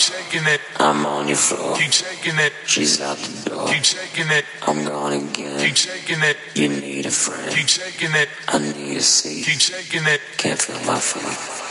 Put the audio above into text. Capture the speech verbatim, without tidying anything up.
shaking it. I'm on your floor. Keep shaking it. She's out the door. Keep shaking it. I'm gone again. Keep shaking it. You need a friend. Keep shaking it. I need a seat. Keep shaking it. Can't feel my feet.